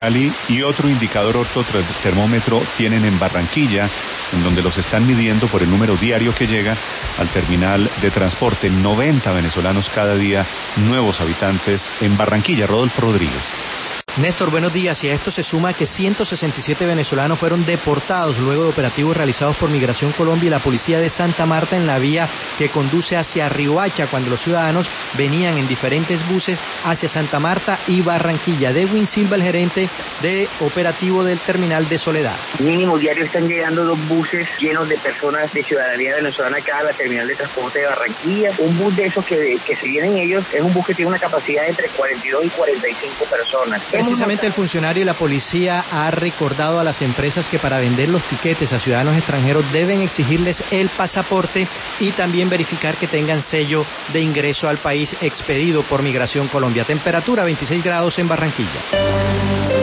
Y otro indicador ortotermómetro tienen en Barranquilla, en donde los están midiendo por el número diario que llega al terminal de transporte. 90 venezolanos cada día, nuevos habitantes en Barranquilla. Rodolfo Rodríguez. Néstor, buenos días. Y a esto se suma que 167 venezolanos fueron deportados luego de operativos realizados por Migración Colombia y la Policía de Santa Marta en la vía que conduce hacia Riohacha, cuando los ciudadanos venían en diferentes buses hacia Santa Marta y Barranquilla. Dewin Silva, el gerente de operativo del terminal de Soledad. Mínimo diario están llegando 2 buses llenos de personas de ciudadanía venezolana acá a la terminal de transporte de Barranquilla. Un bus de esos que se vienen ellos es un bus que tiene una capacidad entre 42 y 45 personas. Precisamente el funcionario de la policía ha recordado a las empresas que para vender los tiquetes a ciudadanos extranjeros deben exigirles el pasaporte y también verificar que tengan sello de ingreso al país expedido por Migración Colombia. Temperatura 26 grados en Barranquilla.